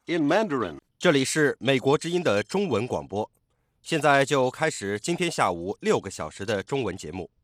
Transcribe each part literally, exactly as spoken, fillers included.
in Mandarin. 这里是美国之音的中文广播，现在就开始今天下午六个小时的中文节目。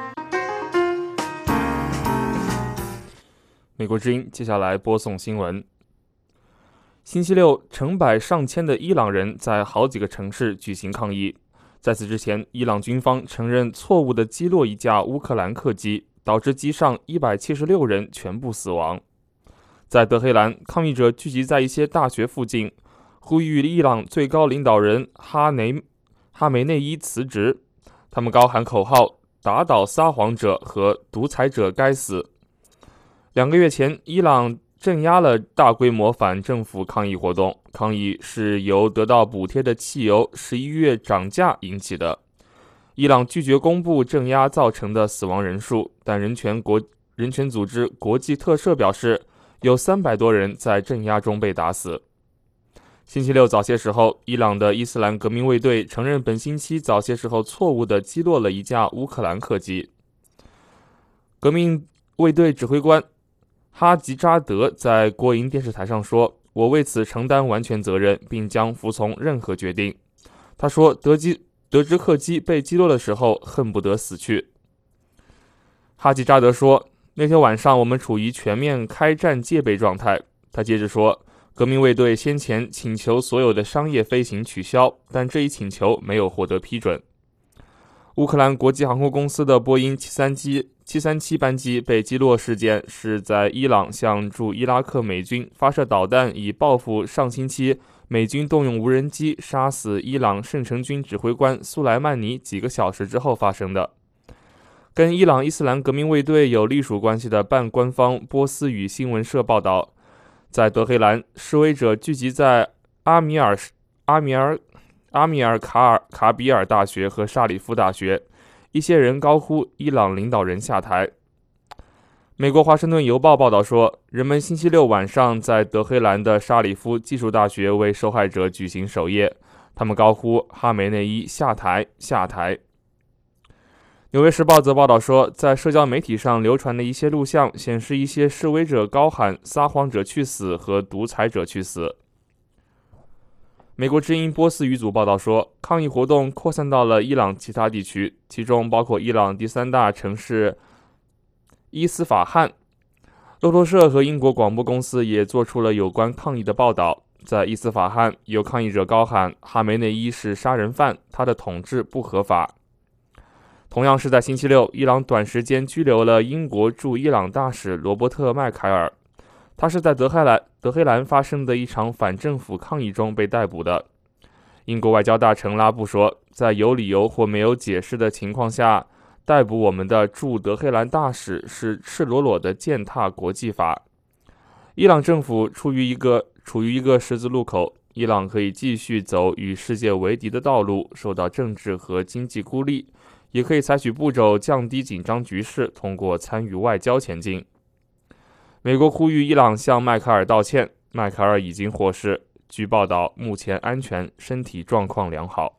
美国之音接下来播送新闻。星期六，成百上千的伊朗人在好几个城市举行抗议。在此之前，伊朗军方承认错误地击落一架乌克兰客机，导致机上一百七十六人全部死亡。在德黑兰，抗议者聚集在一些大学附近，呼吁伊朗最高领导人哈内哈梅内伊辞职。他们高喊口号：打倒撒谎者和独裁者该死。两个月前，伊朗镇压了大规模反政府抗议活动，抗议是由得到补贴的汽油十一月涨价引起的。伊朗拒绝公布镇压造成的死亡人数，但人权国人权组织国际特赦表示，有三百多人在镇压中被打死。星期六早些时候，伊朗的伊斯兰革命卫队承认本星期早些时候错误地击落了一架乌克兰客机。革命卫队指挥官哈吉扎德在国营电视台上说：“我为此承担完全责任，并将服从任何决定。”他说得机得知客机被击落的时候，恨不得死去。哈吉扎德说：“那天晚上我们处于全面开战戒备状态。”他接着说，革命卫队先前请求所有的商业飞行取消，但这一请求没有获得批准。乌克兰国际航空公司的波音七三七班机被击落事件是在伊朗向驻伊拉克美军发射导弹，以报复上星期美军动用无人机杀死伊朗圣城军指挥官苏莱曼尼几个小时之后发生的。跟伊朗伊斯兰革命卫队有隶属关系的半官方波斯语新闻社报道，在德黑兰，示威者聚集在阿米尔阿米尔阿米尔卡尔卡比尔大学和沙里夫大学，一些人高呼伊朗领导人下台。美国华盛顿邮报报道说，人们星期六晚上在德黑兰的沙里夫技术大学为受害者举行守夜，他们高呼哈梅内伊下台下台。纽约时报则报道说，在社交媒体上流传的一些录像显示，一些示威者高喊撒谎者去死和独裁者去死。美国之音波斯语组报道说，抗议活动扩散到了伊朗其他地区，其中包括伊朗第三大城市伊斯法罕。路透社和英国广播公司也做出了有关抗议的报道。在伊斯法罕，有抗议者高喊哈梅内伊是杀人犯，他的统治不合法。同样是在星期六，伊朗短时间拘留了英国驻伊朗大使罗伯特·麦凯尔，他是在德黑兰德黑兰发生的一场反政府抗议中被逮捕的。英国外交大臣拉布说，在有理由或没有解释的情况下逮捕我们的驻德黑兰大使是赤裸裸的践踏国际法。伊朗政府处于一个处于一个十字路口，伊朗可以继续走与世界为敌的道路，受到政治和经济孤立，也可以采取步骤降低紧张局势，通过参与外交前进。美国呼吁伊朗向迈凯尔道歉，迈凯尔已经获释，据报道目前安全，身体状况良好。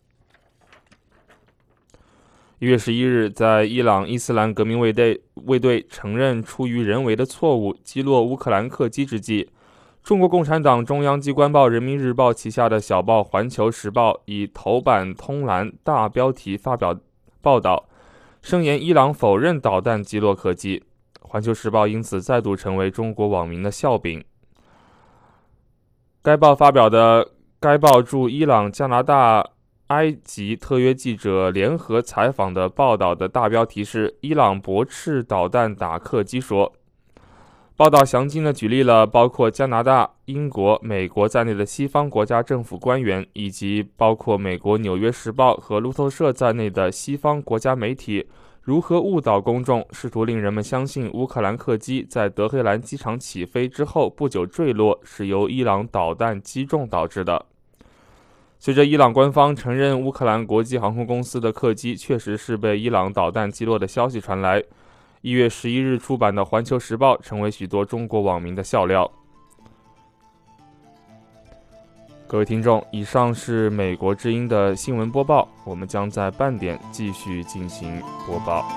一月十一日，在伊朗伊斯兰革命卫队卫队承认出于人为的错误击落乌克兰客机之际，中国共产党中央机关报《人民日报》旗下的小报《环球时报》以头版通栏大标题发表报道，声言伊朗否认导弹击落客机。环球时报因此再度成为中国网民的笑柄。该报发表的该报驻伊朗、加拿大、埃及特约记者联合采访的报道的大标题是伊朗驳斥导弹打客机说。报道详尽地举例了包括加拿大、英国、美国在内的西方国家政府官员，以及包括美国《纽约时报》和路透社在内的西方国家媒体如何误导公众，试图令人们相信乌克兰客机在德黑兰机场起飞之后不久坠落是由伊朗导弹击中导致的。随着伊朗官方承认乌克兰国际航空公司的客机确实是被伊朗导弹击落的消息传来，一月十一日出版的《环球时报》成为许多中国网民的笑料。各位听众，以上是美国之音的新闻播报，我们将在半点继续进行播报。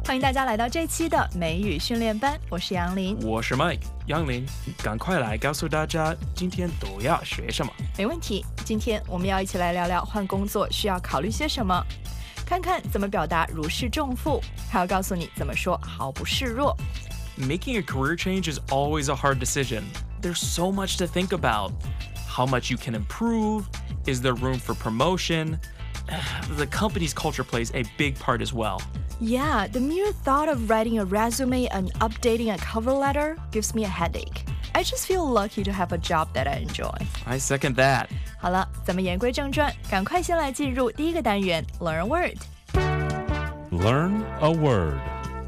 欢迎大家来到这期的美语训练班，我是杨林， 我是 Mike。杨林，赶快来告诉大家今天都要学什么。 没问题，今天我们要一起来聊聊换工作需要考虑些什么，看看怎么表达如释重负，还要告诉你怎么说毫不示弱。 Making a career change is always a hard decision. There's so much to think about. How much you can improve? Is there room for promotion? The company's culture plays a big part as well. Yeah, the mere thought of writing a resume and updating a cover letter gives me a headache. I just feel lucky to have a job that I enjoy. I second that. 好了，咱们言归正传，赶快先来进入第一个单元 Learn a Word. Learn a word.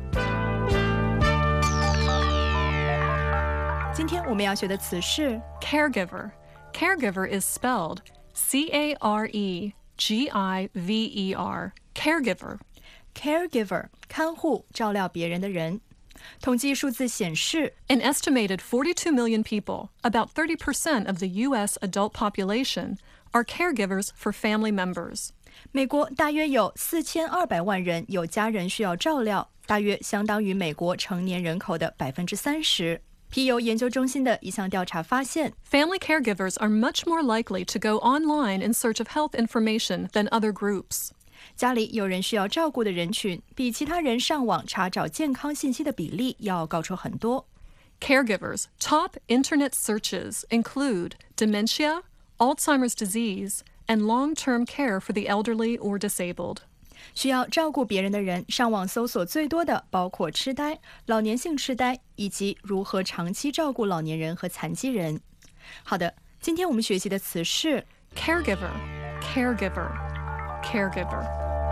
今天我们要学的词是 Caregiver. Caregiver is spelled C A R E G I V E R. Caregiver. Caregiver, 看护、照料别人的人。统计数字显示 An estimated forty-two million people, about thirty percent of the U S adult population, are caregivers for family members. 美国大约有四千二百万人有家人需要照料，大约相当于美国成年人口的百分之三十。皮尤研究中心的一项调查发现 Family caregivers are much more likely to go online in search of health information than other groups. 家里有人需要照顾的人群，比其他人上网查找健康信息的比例要高出很多。 Caregivers' top internet searches include dementia, Alzheimer's disease, and long-term care for the elderly or disabled. 需要照顾别人的人上网搜索最多的包括痴呆、老年性痴呆以及如何长期照顾老年人和残疾人。好的，今天我们学习的词是 Caregiver, caregiver, caregiver.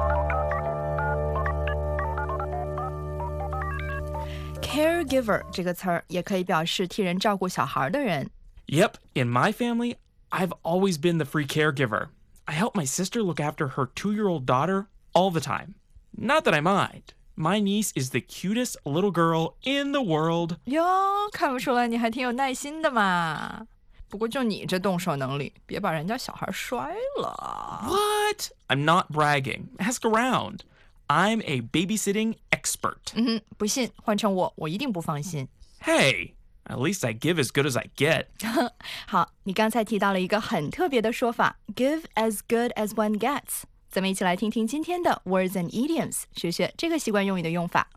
Caregiver 这个词儿也可以表示替人照顾小孩的人。 Yep, in my family, I've always been the free caregiver. I help my sister look after her two-year-old daughter all the time. Not that I mind. My niece is the cutest little girl in the world. 哟，看不出来你还挺有耐心的嘛。不过就你这动手能力，别把人家小孩摔了。 What? I'm not bragging. Ask around. I'm a babysitting expert. 嗯哼，不信换成我，我一定不放心。 Hey, at least I give as good as I get. 好，你刚才提到了一个很特别的说法 ，give as good as one gets。咱们一起来听听今天的 words and idioms， 学学这个习惯用语的用法。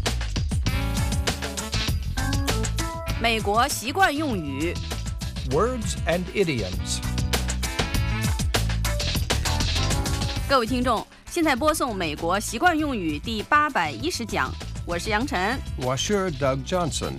美国习惯用语 Words and idioms. 各位听众，现在播送美国习惯用语第八百一十讲，我是杨晨， 我是 Doug Johnson.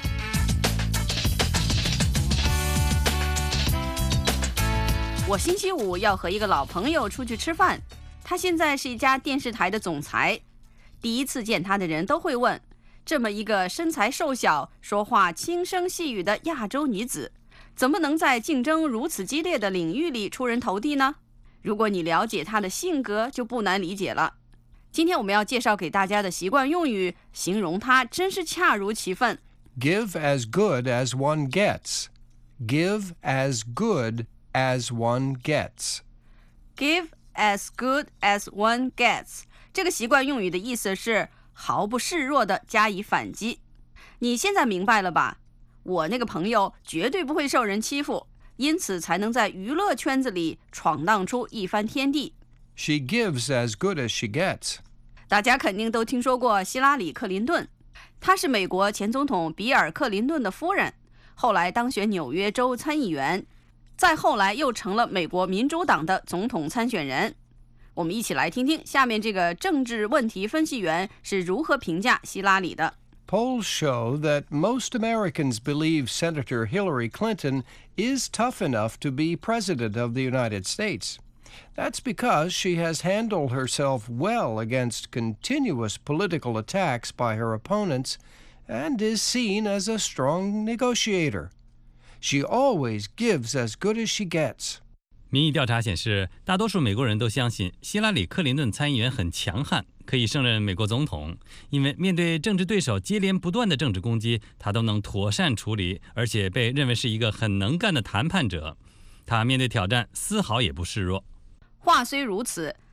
我星期五要和一个老朋友出去吃饭，他现在是一家电视台的总裁。第一次见他的人都会问，这么一个身材瘦小、说话轻声细语的亚洲女子，怎么能在竞争如此激烈的领域里出人头地呢？如果你了解她的性格，就不难理解了。今天我们要介绍给大家的习惯用语，形容她真是恰如其分。 Give as good as one gets. Give as good as one gets. Give as good as one gets. 这个习惯用语的意思是毫不示弱地加以反击。你现在明白了吧？我那个朋友绝对不会受人欺负，因此才能在娱乐圈子里闯荡出一番天地。 She gives as good as she gets. 大家肯定都听说过希拉里·克林顿，她是美国前总统比尔·克林顿的夫人，后来当选纽约州参议员，再后来又成了美国民主党的总统参选人。我们一起来听听下面这个政治问题分析员是如何评价希拉里的。 Polls show that most Americans believe Senator Hillary Clinton is tough enough to be president of the United States. That's because she has handled herself well against continuous political attacks by her opponents and is seen as a strong negotiator. She always gives as good as she gets. 民意调查显示，大多数美国人都相信希拉里·克林顿参议员很强悍，可以胜任美国总统，因为面对政治对手接连不断的政治攻击，他都能妥善处理，而且被认为是一个很能干的谈判者。他面对挑战丝毫也不示弱。 话虽如此，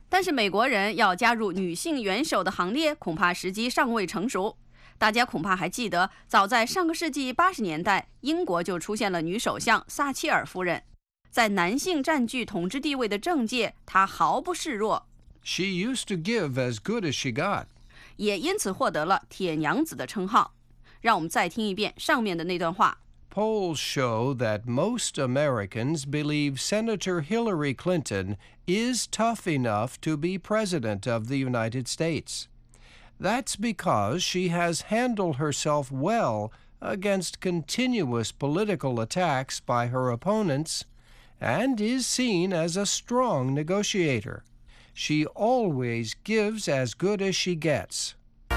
但是美国人要加入女性元首的行列，恐怕时机尚未成熟。大家恐怕还记得，早在上个世纪八十年代，英国就出现了女首相撒切尔夫人。在男性占据统治地位的政界，她毫不示弱。 She used to give as good as she got. 也因此获得了铁娘子的称号。让我们再听一遍上面的那段话。 Polls show that most Americans believe Senator Hillary Clinton is tough enough to be president of the United States. That's because she has handled herself well against continuous political attacks by her opponents and is seen as a strong negotiator. She always gives as good as she gets.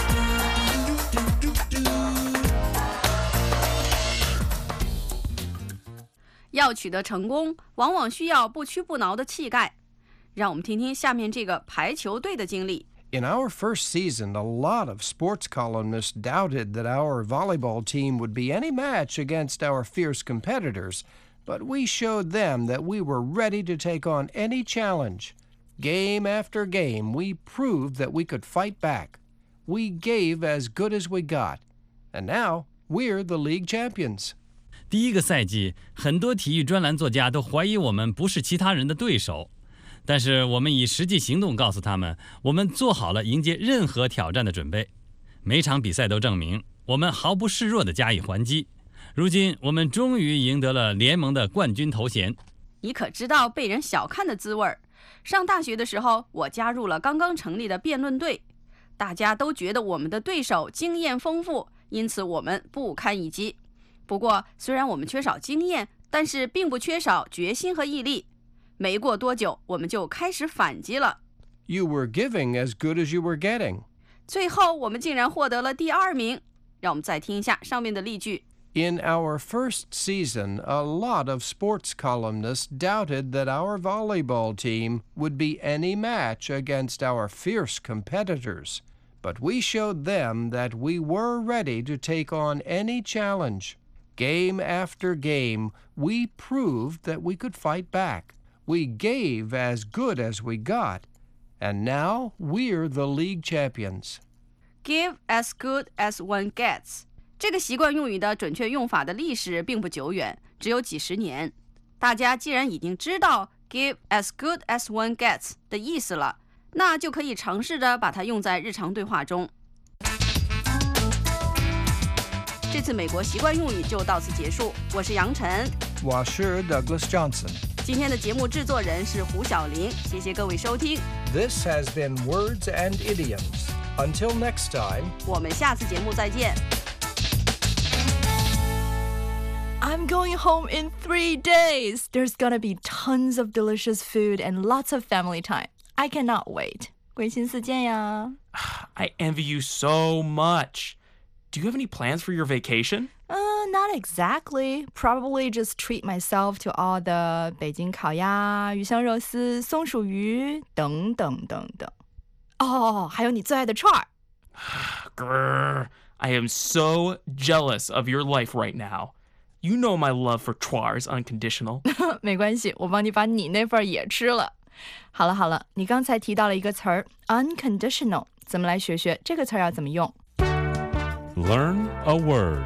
要取得成功，往往需要不屈不挠的气概。让我们听听下面这个排球队的经历。 In our first season, a lot of sports columnists doubted that our volleyball team would be any match against our fierce competitors, but we showed them that we were ready to take on any challenge. Game after game, we proved that we could fight back. We gave as good as we got. And now, we're the league champions. 第一个赛季，很多体育专栏作家都怀疑我们不是其他人的对手。但是我们以实际行动告诉他们，我们做好了迎接任何挑战的准备。每场比赛都证明，我们毫不示弱地加以还击。如今，我们终于赢得了联盟的冠军头衔。 你可知道被人小看的滋味儿？上大学的时候，我加入了刚刚成立的辩论队，大家都觉得我们的对手经验丰富，因此我们不堪一击。不过，虽然我们缺少经验，但是并不缺少决心和毅力。没过多久，我们就开始反击了。 You were giving as good as you were getting. 最后，我们竟然获得了第二名。让我们再听一下上面的例句。 In our first season, a lot of sports columnists doubted that our volleyball team would be any match against our fierce competitors, but we showed them that we were ready to take on any challenge. Game after game, we proved that we could fight back. We gave as good as we got, and now we're the league champions. Give as good as one gets. 这个习惯用语的准确用法的历史并不久远，只有几十年。大家既然已经知道 give as good as one gets 的意思了，那就可以尝试着把它用在日常对话中。这次美国习惯用语就到此结束。我是杨晨， 我是 Douglas Johnson。 今天的节目制作人是胡小玲，谢谢各位收听。 This has been Words and Idioms. Until next time, 我们下次节目再见。 I'm going home in three days. There's gonna be tons of delicious food and lots of family time. I cannot wait. 归心似箭呀。 I envy you so much. Do you have any plans for your vacation? Uh, not exactly. Probably just treat myself to all the 北京烤鸭、鱼香肉丝、松鼠鱼等等等等。哦，还有你最爱的串儿。 Grr, I am so jealous of your life right now. You know my love for Chua is unconditional. 没关系，我帮你把你那份也吃了。好了好了，你刚才提到了一个词儿 unconditional， 咱们来学学这个词儿要怎么用。 Learn a word.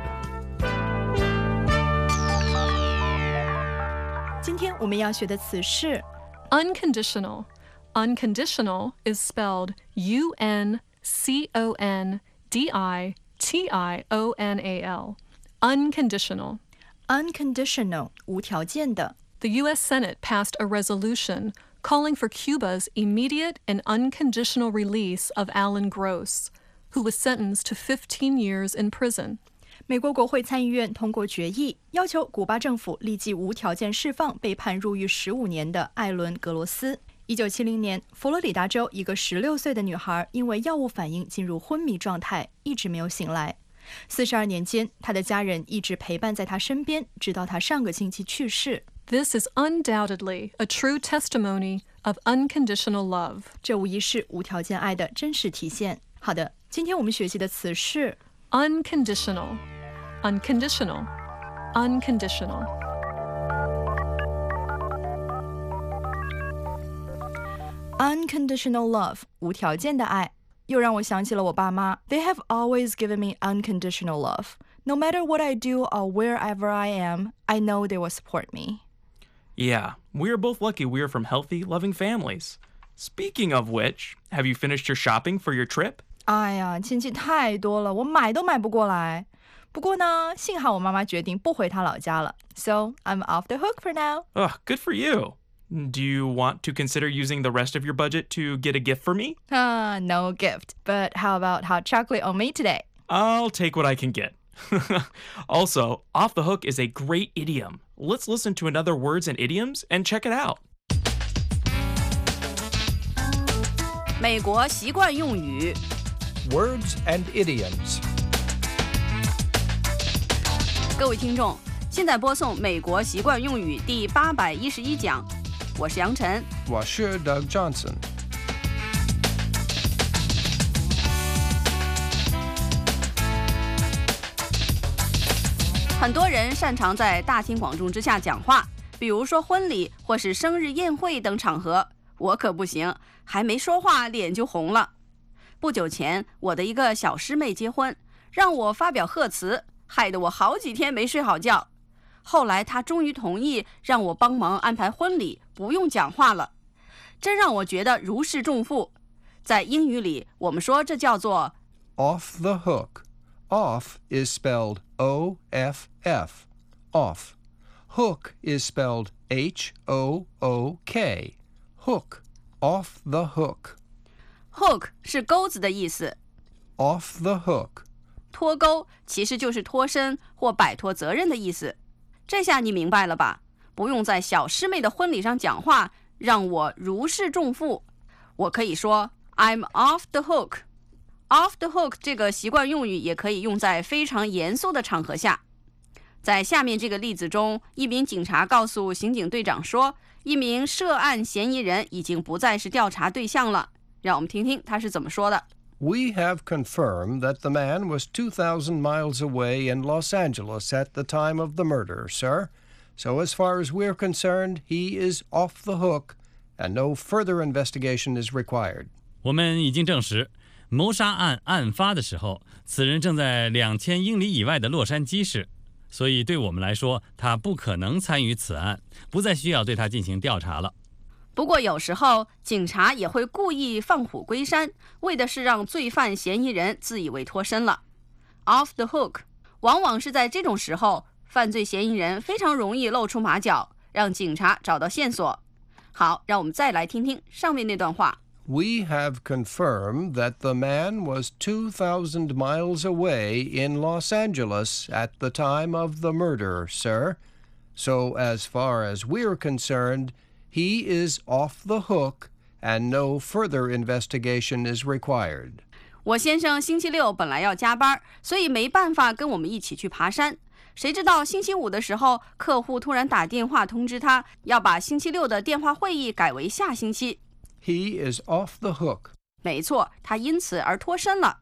今天我们要学的词是 Unconditional. Unconditional is spelled U N C O N D I T I O N A L. Unconditional. unconditional 无条件的。 The U S Senate passed a resolution calling for Cuba's immediate and unconditional release of Alan Gross, who was sentenced to fifteen years in prison. 美国国会参议院通过决议，要求古巴政府立即无条件释放被判入狱十五年的艾伦·格罗斯。一九七零年，佛罗里达州一个十六岁的女孩因为药物反应进入昏迷状态，一直没有醒来。四十二年间，她的家人一直陪伴在她身边，直到她上个星期去世。 This is undoubtedly a true testimony of unconditional love. 这无疑是无条件爱的真实体现。好的，今天我们学习的词是 Unconditional. Unconditional. Unconditional. Unconditional love， 无条件的爱，又让我想起了我爸妈。They have always given me unconditional love. No matter what I do or wherever I am, I know they will support me. Yeah, we're both lucky we're from healthy, loving families. Speaking of which, have you finished your shopping for your trip? 哎呀，亲戚太多了，我买都买不过来。不过呢，幸好我妈妈决定不回她老家了。So I'm off the hook for now. Ugh, good for you. Do you want to consider using the rest of your budget to get a gift for me? Uh, no gift. But how about hot chocolate on me today? I'll take what I can get. Also, off the hook is a great idiom. Let's listen to another words and idioms and check it out. 美国习惯用语 Words and idioms. 各位听众，现在播送美国习惯用语第八百一十一讲，我是杨晨， 我是 Doug Johnson. 很多人擅长在大庭广众之下讲话，比如说婚礼或是生日宴会等场合。我可不行，还没说话脸就红了。不久前，我的一个小师妹结婚，让我发表贺词，害得我好几天没睡好觉。后来她终于同意让我帮忙安排婚礼，不用讲话了，真让我觉得如释重负。在英语里，我们说这叫做 Off the hook. Off is spelled O F F. Off. Hook is spelled H O O K. Hook. Off the hook. Hook 是钩子的意思。 Off the hook. 脱钩其实就是脱身或摆脱责任的意思。这下你明白了吧？不用在小师妹的婚礼上讲话，让我如释重负。我可以说 I'm off the hook。Off the hook 这个习惯用语也可以用在非常严肃的场合下。在下面这个例子中，一名警察告诉刑警队长说，一名涉案嫌疑人已经不再是调查对象了。让我们听听他是怎么说的。 We have confirmed that the man was two thousand miles away in Los Angeles at the time of the murder, sir. So as far as we're concerned, he is off the hook, and no further investigation is required. 我们已经证实，谋杀案案发的时候，此人正在两千英里以外的洛杉矶市，所以对我们来说，他不可能参与此案，不再需要对他进行调查了。 不过有时候警察也会故意放虎归山，为的是让罪犯嫌疑人自以为脱身了。Off the hook 往往是在这种时候，犯罪嫌疑人非常容易露出马脚，让警察找到线索。好，让我们再来听听上面那段话。 We have confirmed that the man was two thousand miles away in Los Angeles at the time of the murder, sir. So as far as we're concerned, he is off the hook, and no further investigation is required. 我先生星期六本来要加班，所以没办法跟我们一起去爬山。谁知道星期五的时候，客户突然打电话通知他，要把星期六的电话会议改为下星期。 He is off the hook. 没错，他因此而脱身了。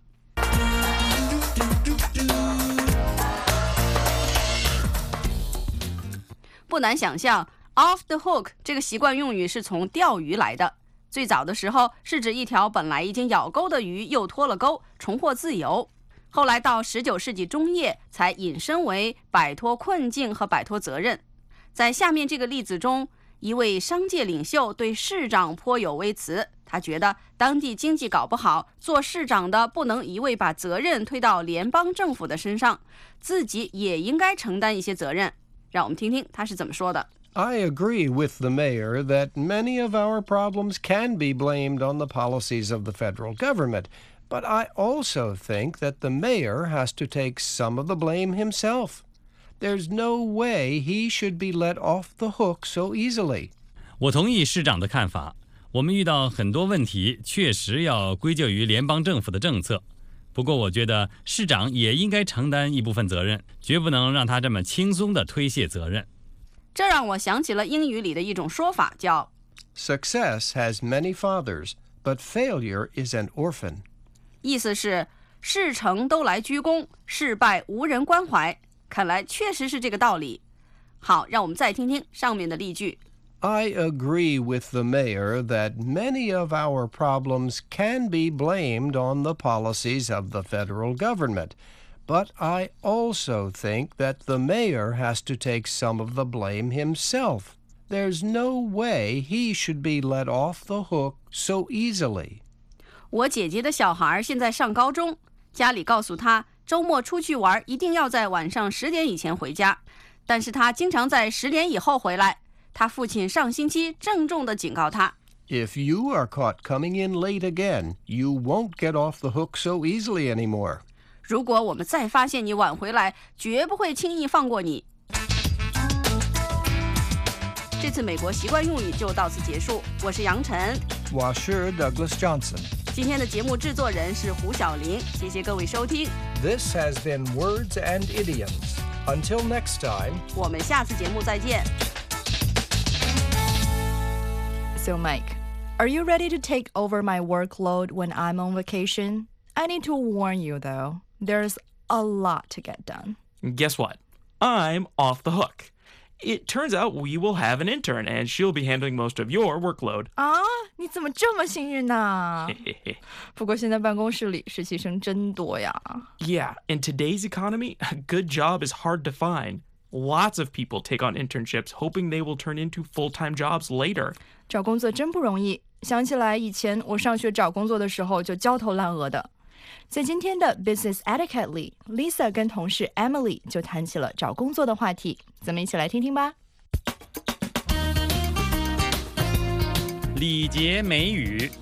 不难想象 off the hook 这个习惯用语是从钓鱼来的。最早的时候是指一条本来已经咬钩的鱼又脱了钩，重获自由。后来到十九世纪中叶才引申为摆脱困境和摆脱责任。在下面这个例子中，一位商界领袖对市长颇有微词，他觉得当地经济搞不好，做市长的不能一味把责任推到联邦政府的身上，自己也应该承担一些责任。让我们听听他是怎么说的。 I agree with the mayor that many of our problems can be blamed on the policies of the federal government, but I also think that the mayor has to take some of the blame himself. There's no way he should be let off the hook so easily. 我同意市长的看法，我们遇到很多问题，确实要归咎于联邦政府的政策。不过我觉得市长也应该承担一部分责任，绝不能让他这么轻松地推卸责任。 这让我想起了英语里的一种说法，叫 Success has many fathers, but failure is an orphan. 意思是事成都来鞠躬，事败无人关怀。看来确实是这个道理。好，让我们再听听上面的例句。 I agree with the mayor that many of our problems can be blamed on the policies of the federal government, but I also think that the mayor has to take some of the blame himself. There's no way he should be let off the hook so easily. 我姐姐的小孩现在上高中，家里告诉他周末出去玩一定要在晚上十点以前回家，但是他经常在十点以后回来。他父亲上星期郑重地警告他 If you are caught coming in late again, you won't get off the hook so easily anymore. 如果我们再发现你晚回来，绝不会轻易放过你。这次美国习惯用语就到此结束，我是杨晨， 我是 Douglas Johnson. 今天的节目制作人是胡小玲，谢谢各位收听。 This has been Words and Idioms. Until next time, 我们下次节目再见。 So Mike, are you ready to take over my workload when I'm on vacation? I need to warn you though, there's a lot to get done. Guess what? I'm off the hook. It turns out we will have an intern, and she'll be handling most of your workload. 啊，你怎么这么幸运呢？不过现在办公室里实习生真多呀。 Yeah, in today's economy, a good job is hard to find. Lots of people take on internships hoping they will turn into full-time jobs later. 找工作真不容易，想起来以前我上学找工作的时候就焦头烂额的。在今天的 Business Etiquette 里 Lisa 跟同事 Emily 就谈起了找工作的话题，咱们一起来听听吧。 礼节美语。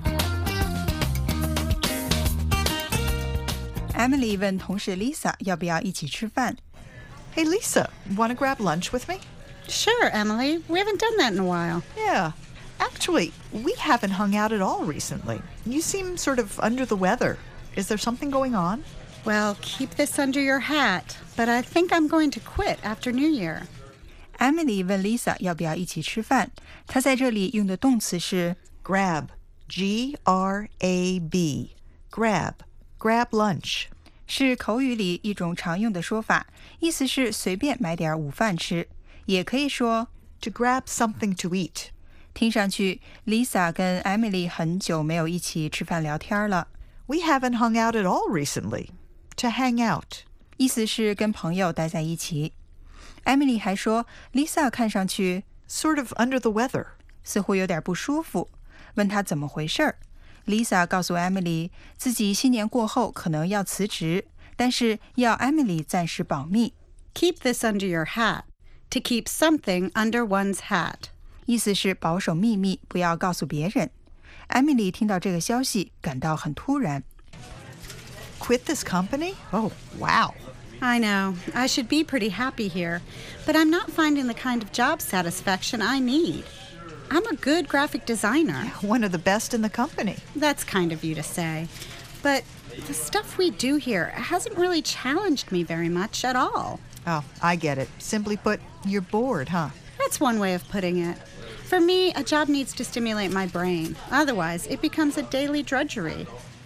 Emily 问同事 Lisa 要不要一起吃饭。 Hey Lisa, want to grab lunch with me? Sure, Emily. We haven't done that in a while. Yeah. Actually, we haven't hung out at all recently. You seem sort of under the weather. Is there something going on? Well, keep this under your hat, but I think I'm going to quit after New Year. Emily 问 Lisa 要不要一起吃饭，她在这里用的动词是 grab, G R A B, grab, grab lunch. 是口语里一种常用的说法，意思是随便买点午饭吃，也可以说 to grab something to eat. 听上去 Lisa 跟 Emily 很久没有一起吃饭聊天了。 We haven't hung out at all recently. To hang out. 意思是跟朋友待在一起。 Emily 还说 Lisa 看上去 sort of under the weather. 似乎有点不舒服，问她怎么回事儿。 Lisa 告诉 Emily 自己新年过后可能要辞职，但是要 Emily 暂时保密。 Keep this under your hat. To keep something under one's hat. 意思是保守秘密，不要告诉别人。 Emily 听到这个消息感到很突然。 Quit this company? Oh, wow. I know. I should be pretty happy here, but I'm not finding the kind of job satisfaction I need. I'm a good graphic designer. One of the best in the company. That's kind of you to say. But the stuff we do here hasn't really challenged me very much at all. Oh, I get it. Simply put, you're bored, huh? That's one way of putting it. For me, a job needs to stimulate my brain. Otherwise, it becomes a daily drudgery.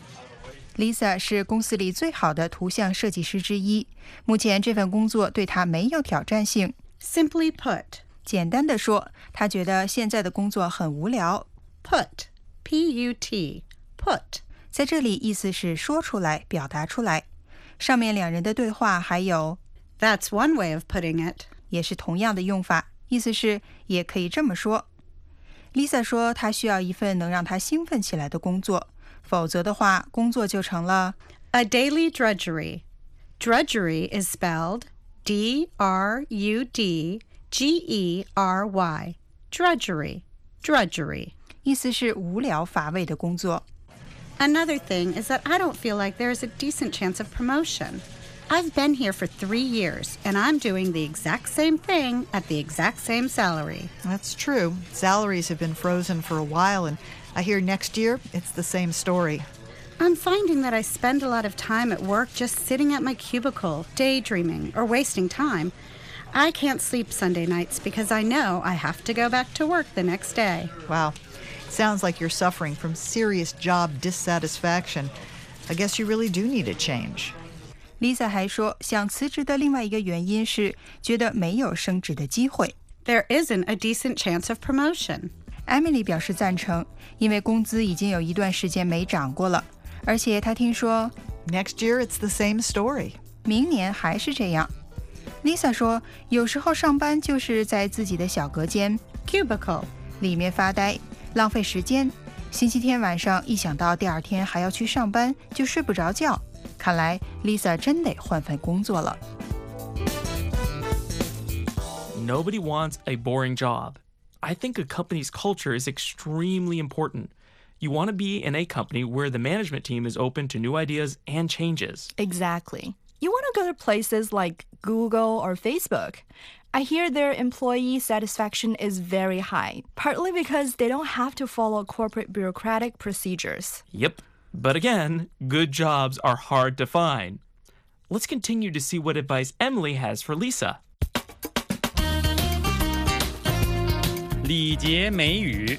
Lisa 是公司里最好的图像设计师之一，目前这份工作对她没有挑战性。 Simply put. 简单的说，她觉得现在的工作很无聊。 Put, P U T, put. 在这里意思是说出来，表达出来。上面两人的对话还有 That's one way of putting it. 也是同样的用法，意思是也可以这么说。 Lisa 说她需要一份能让她兴奋起来的工作，否则的话工作就成了 a daily drudgery. Drudgery is spelled D R U D G E R Y. Drudgery, drudgery. 意思是无聊乏味的工作。 Another thing is that I don't feel like there's a decent chance of promotion. I've been here for three years, and I'm doing the exact same thing at the exact same salary. That's true. Salaries have been frozen for a while, and I hear next year it's the same story. I'm finding that I spend a lot of time at work just sitting at my cubicle, daydreaming, or wasting time. I can't sleep Sunday nights because I know I have to go back to work the next day. Wow. Sounds like you're suffering from serious job dissatisfaction. I guess you really do need a change. Lisa 还说，想辞职的另外一个原因是觉得没有升职的机会。 there isn't a decent chance of promotion. Emily 表示赞成，因为工资已经有一段时间没涨过了，而且她听说 Next year, it's the same story. 明年还是这样。Lisa 说，有时候上班就是在自己的小隔间 Cubicle 里面发呆，浪费时间。星期天晚上一想到第二天还要去上班，就睡不着觉。看来 Lisa 真得换份工作了。 Nobody wants a boring job. I think a company's culture is extremely important. You want to be in a company where the management team is open to new ideas and changes. Exactly. You want to go to places like Google or Facebook. I hear their employee satisfaction is very high, partly because they don't have to follow corporate bureaucratic procedures. Yep. But again, good jobs are hard to find. Let's continue to see what advice Emily has for Lisa. 礼节美语。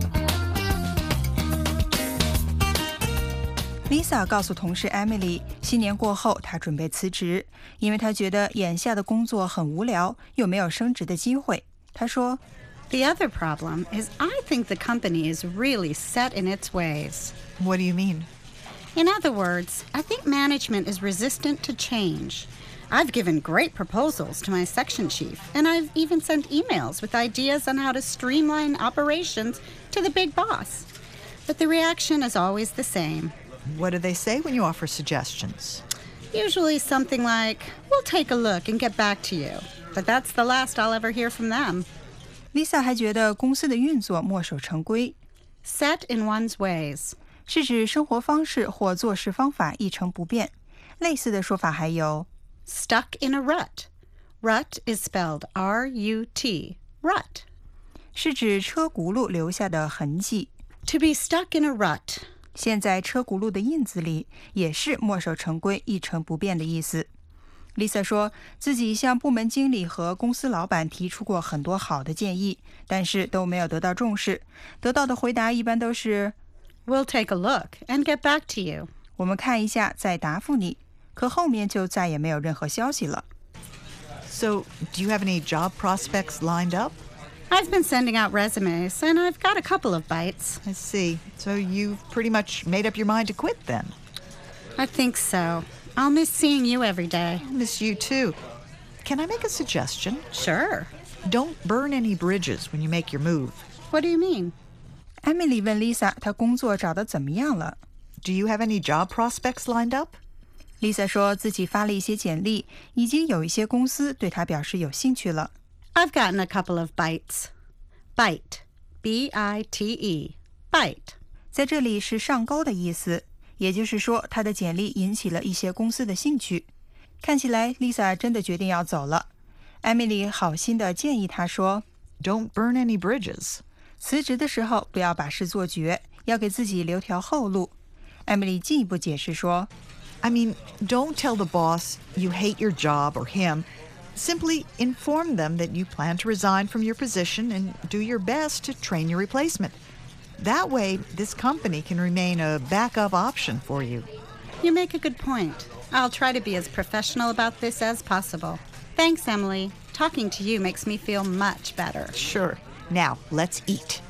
Lisa 告诉同事 Emily， 新年过后她准备辞职，因为她觉得眼下的工作很无聊，又没有升职的机会。她说 The other problem is I think the company is really set in its ways. What do you mean? In other words, I think management is resistant to change. I've given great proposals to my section chief, and I've even sent emails with ideas on how to streamline operations to the big boss. But the reaction is always the same. What do they say when you offer suggestions? Usually something like, we'll take a look and get back to you. But that's the last I'll ever hear from them. Lisa 还觉得公司的运作墨守成规 Set in one's ways 是指生活方式或做事方法一成不变。类似的说法还有 Stuck in a rut. Rut is spelled R U T. Rut. 是指车轱辘留下的痕迹。 To be stuck in a rut. 现在车轱辘的印子里也是墨守成规一成不变的意思。 Lisa 说自己向部门经理和公司老板提出过很多好的建议，但是都没有得到重视，得到的回答一般都是 We'll take a look and get back to you. 我们看一下再答复你，可后面就再也没有任何消息了。 So, do you have any job prospects lined up? I've been sending out resumes, and I've got a couple of bites. I see. So you've pretty much made up your mind to quit then? I think so. I'll miss seeing you every day. I miss you too. Can I make a suggestion? Sure. Don't burn any bridges when you make your move. What do you mean? Emily 问 Lisa 她工作找得怎么样了。 Do you have any job prospects lined up? Lisa 说自己发了一些简历，已经有一些公司对她表示有兴趣了。 I've gotten a couple of bites. Bite. B I T E. Bite. 在这里是上钩的意思，也就是说她的简历引起了一些公司的兴趣。看起来 Lisa 真的决定要走了。 Emily 好心的建议她说 Don't burn any bridges. 辞职的时候不要把事做绝，要给自己留条后路。 Emily 进一步解释说 I mean, don't tell the boss you hate your job or him. Simply inform them that you plan to resign from your position and do your best to train your replacement. That way, this company can remain a backup option for you. You make a good point. I'll try to be as professional about this as possible. Thanks, Emily. Talking to you makes me feel much better. Sure. Now, let's eat.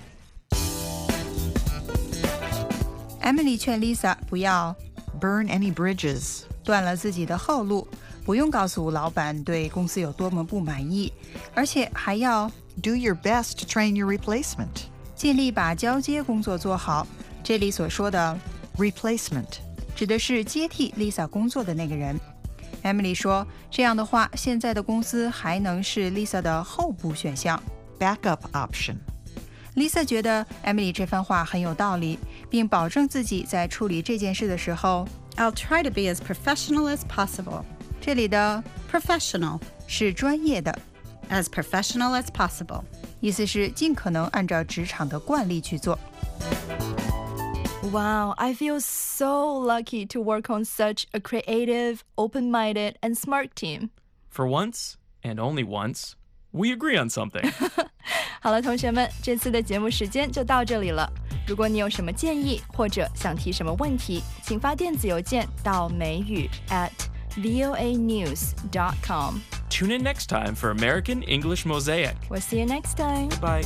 Emily 劝 Lisa 不要 burn any bridges. 断了自己的后路，不用告诉老板对公司有多么不满意，而且还要 do your best to train your replacement. 尽力把交接工作做好。这里所说的 replacement 指的是接替 Lisa 工作的那个人。Emily 说，这样的话，现在的公司还能是 Lisa 的候补选项 backup option. Lisa 觉得 Emily 这番话很有道理，并保证自己在处理这件事的时候 I'll try to be as professional as possible. 这里的 professional 是专业的 as professional as possible. 意思是尽可能按照职场的惯例去做。 Wow, I feel so lucky to work on such a creative, open-minded, and smart team. For once, and only once, we agree on something. 好了，同学们，这次的节目时间就到这里了。如果你有什么建议或者想提什么问题，请发电子邮件到美语 at voa news dot com。 tune in next time for American English Mosaic. We'll see you next time. Bye.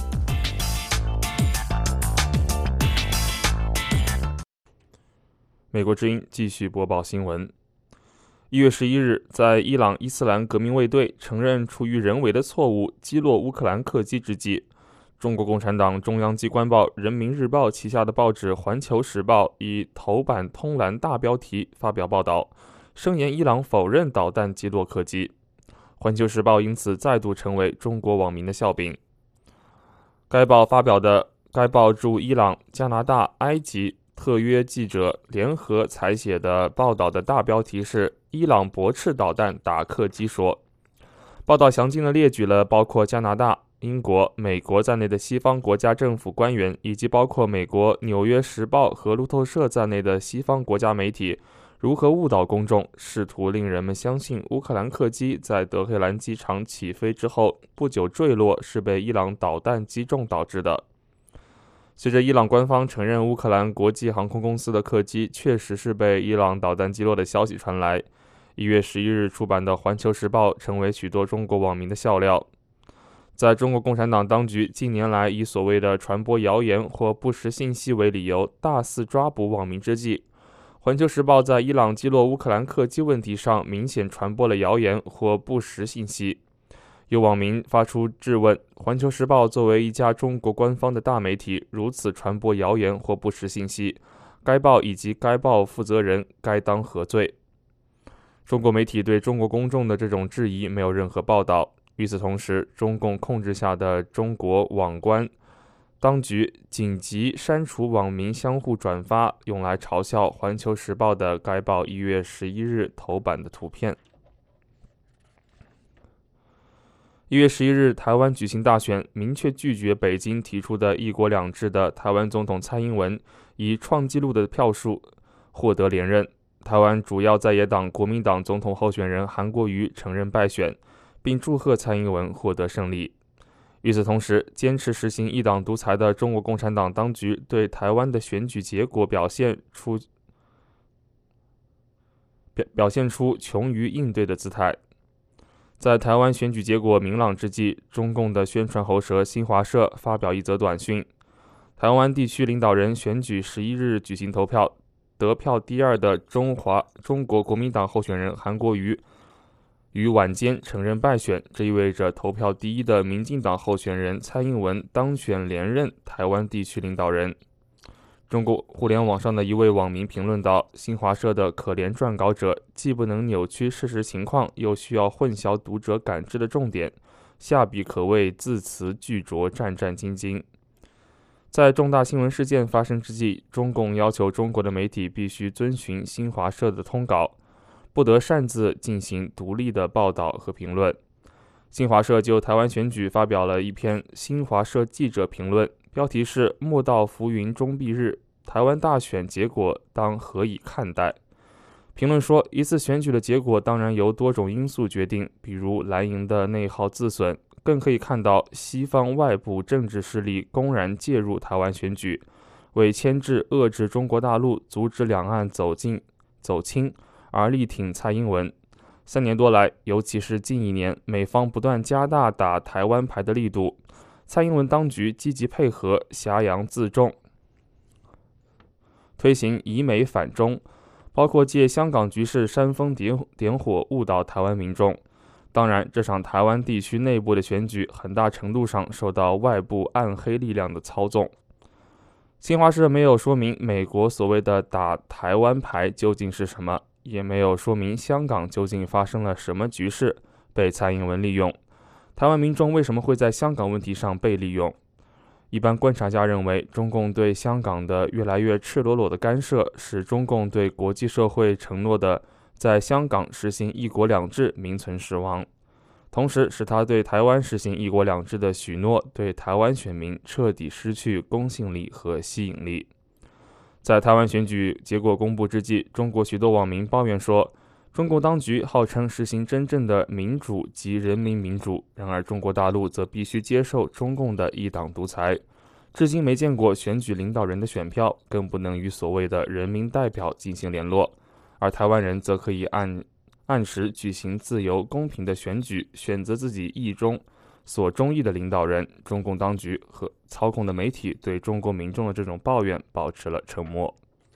美国之音继续播报新闻。一月十一日，在伊朗伊斯兰革命卫队承认出于人为的错误击落乌克兰客机之际，中国共产党中央机关报《人民日报》旗下的报纸《环球时报》以头版通栏大标题发表报道，声言伊朗否认导弹击落客机。《环球时报》因此再度成为中国网民的笑柄。该报发表的该报驻伊朗、加拿大、埃及特约记者联合采写的报道的大标题是“伊朗驳斥导弹打客机说”。报道详尽地列举了包括加拿大、英国、美国在内的西方国家政府官员，以及包括美国《纽约时报》和路透社在内的西方国家媒体如何误导公众，试图令人们相信乌克兰客机在德黑兰机场起飞之后不久坠落是被伊朗导弹击中导致的。随着伊朗官方承认乌克兰国际航空公司的客机确实是被伊朗导弹击落的消息传来，一月十一日出版的《环球时报》成为许多中国网民的笑料。在中国共产党当局近年来以所谓的传播谣言或不实信息为理由大肆抓捕网民之际，《环球时报》在伊朗击落乌克兰客机问题上明显传播了谣言或不实信息。有网民发出质问：环球时报作为一家中国官方的大媒体，如此传播谣言或不实信息，该报以及该报负责人该当何罪？中国媒体对中国公众的这种质疑没有任何报道。与此同时，中共控制下的中国网关当局紧急删除网民相互转发用来嘲笑环球时报的该报一月十一日头版的图片。一月十一日，台湾举行大选，明确拒绝北京提出的一国两制的台湾总统蔡英文以创纪录的票数获得连任。台湾主要在野党国民党总统候选人韩国瑜承认败选，并祝贺蔡英文获得胜利。与此同时，坚持实行一党独裁的中国共产党当局对台湾的选举结果表现出表表现出穷于应对的姿态。在台湾选举结果明朗之际，中共的宣传喉舌新华社发表一则短讯：台湾地区领导人选举十一日举行投票，得票第二的中华中国国民党候选人韩国瑜于晚间承认败选，这意味着投票第一的民进党候选人蔡英文当选连任台湾地区领导人。中国互联网上的一位网民评论道：新华社的可怜撰稿者既不能扭曲事实情况，又需要混淆读者感知的重点，下笔可谓字词句拙，战战兢兢。在重大新闻事件发生之际，中共要求中国的媒体必须遵循新华社的通稿，不得擅自进行独立的报道和评论。新华社就台湾选举发表了一篇新华社记者评论，标题是“莫道浮云终蔽日，台湾大选结果当何以看待”。评论说，一次选举的结果当然由多种因素决定，比如蓝营的内耗自损，更可以看到西方外部政治势力公然介入台湾选举，为牵制遏制中国大陆，阻止两岸走近走亲而力挺蔡英文。三年多来，尤其是近一年，美方不断加大打台湾牌的力度，蔡英文当局积极配合，挟洋自重，推行以美反中，包括借香港局势煽风点火，误导台湾民众。当然，这场台湾地区内部的选举很大程度上受到外部暗黑力量的操纵。新华社没有说明美国所谓的打台湾牌究竟是什么，也没有说明香港究竟发生了什么局势被蔡英文利用，台湾民众为什么会在香港问题上被利用。一般观察家认为，中共对香港的越来越赤裸裸的干涉，使中共对国际社会承诺的在香港实行一国两制名存实亡，同时使他对台湾实行一国两制的许诺对台湾选民彻底失去公信力和吸引力。在台湾选举结果公布之际，中国许多网民抱怨说，中共当局号称实行真正的民主及人民民主，然而中国大陆则必须接受中共的一党独裁，至今没见过选举领导人的选票，更不能与所谓的人民代表进行联络，而台湾人则可以按按时举行自由公平的选举，选择自己意中所中意的领导人。中共当局和操控的媒体对中国民众的这种抱怨保持了沉默。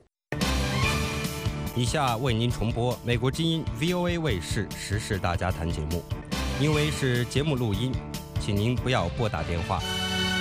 以下为您重播美国之音 V O A 卫视时事大家谈节目，因为是节目录音，请您不要拨打电话。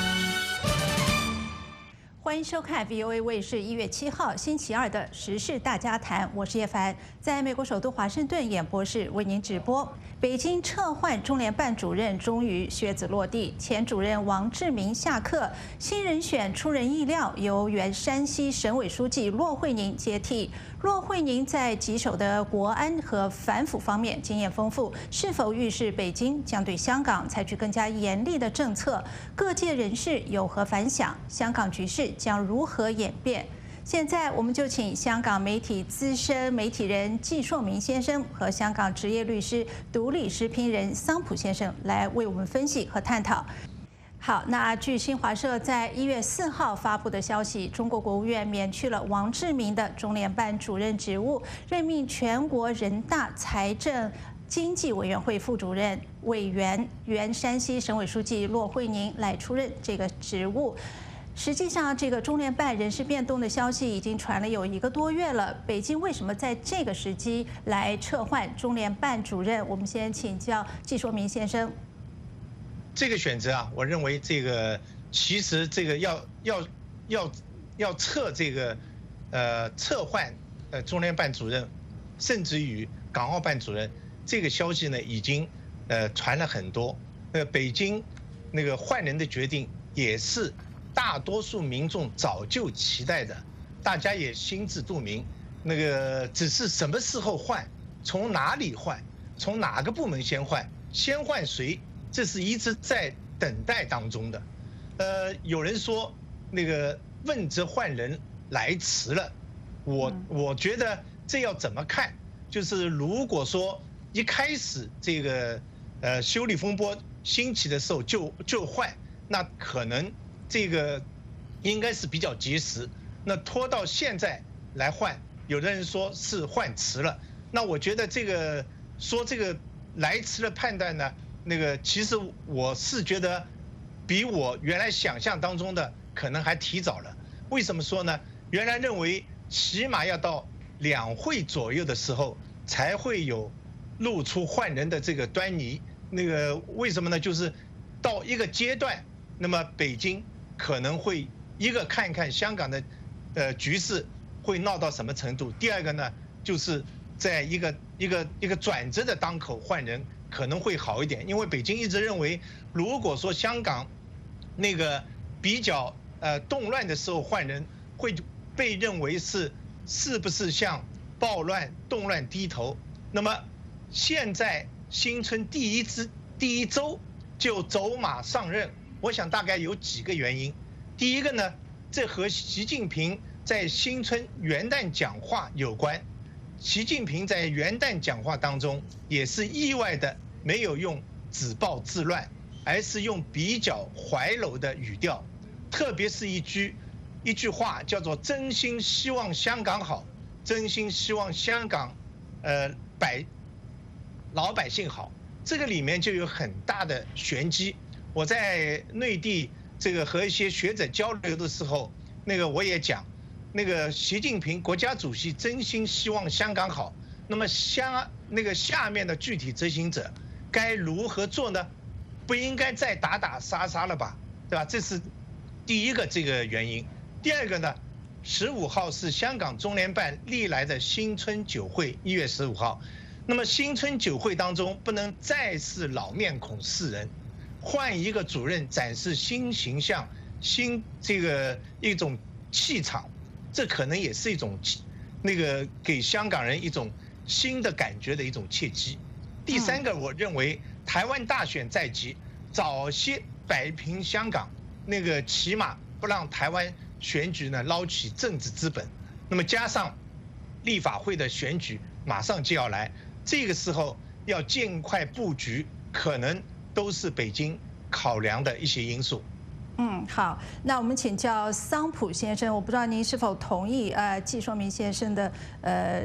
欢迎收看 V O A 卫视一月七号星期二的时事大家谈，我是叶凡，在美国首都华盛顿演播室为您直播。北京撤换中联办主任终于靴子落地，前主任王志民下课，新人选出人意料，由原山西省委书记骆惠宁接替。骆惠宁在棘手的国安和反腐方面经验丰富，是否预示北京将对香港采取更加严厉的政策？各界人士有何反响？香港局势将如何演变？现在我们就请香港媒体资深媒体人季硕明先生和香港职业律师、独立时评人桑普先生来为我们分析和探讨。好，那据新华社在一月四号发布的消息，中国国务院免去了王志民的中联办主任职务，任命全国人大财政经济委员会副主任、委员、原山西省委书记骆惠宁来出任这个职务。实际上，这个中联办人事变动的消息已经传了有一个多月了。北京为什么在这个时机来撤换中联办主任？我们先请教季硕明先生。 这个选择啊，我认为这个其实这个要要要要撤这个呃撤换呃中联办主任，甚至于港澳办主任，这个消息呢已经呃传了很多。呃，北京那个换人的决定也是大多数民众早就期待的，大家也心知肚明。那个只是什么时候换，从哪里换，从哪个部门先换，先换谁，这是一直在等待当中的。呃，有人说那个问责换人来迟了，我我觉得这要怎么看？就是如果说一开始这个呃修理风波兴起的时候就就换，那可能这个应该是比较及时。那拖到现在来换，有的人说是换迟了。那我觉得这个说这个来迟的判断呢，那个其实我是觉得比我原来想象当中的可能还提早了。为什么说呢？原来认为起码要到两会左右的时候才会有露出换人的这个端倪。那个为什么呢？就是到一个阶段，那么北京可能会一个看看香港的呃局势会闹到什么程度，第二个呢，就是在一个一个一个转折的当口换人可能会好一点。因为北京一直认为，如果说香港那个比较呃动乱的时候换人，会被认为是是不是向暴乱动乱低头。那么现在新春第一支第一周就走马上任，我想大概有几个原因。第一个呢，这和习近平在新春元旦讲话有关。习近平在元旦讲话当中也是意外的没有用自暴自乱，而是用比较怀柔的语调，特别是一句一句话叫做真心希望香港好，真心希望香港呃百老百姓好，这个里面就有很大的玄机。我在内地这个和一些学者交流的时候，那个我也讲，那个习近平国家主席真心希望香港好，那么下那个下面的具体执行者该如何做呢？不应该再打打杀杀了吧，对吧？这是第一个这个原因。第二个呢，十五号是香港中联办历来的新春酒会，一月十五号。那么新春酒会当中不能再是老面孔示人，换一个主任展示新形象、新这个一种气场，这可能也是一种那个给香港人一种新的感觉的一种契机。第三个，我认为台湾大选在即，早些摆平香港，那个起码不让台湾选举呢捞起政治资本。那么加上立法会的选举马上就要来，这个时候要尽快布局，可能都是北京考量的一些因素。 嗯，好，那我们请教桑普先生，我不知道您是否同意呃季硕明先生的呃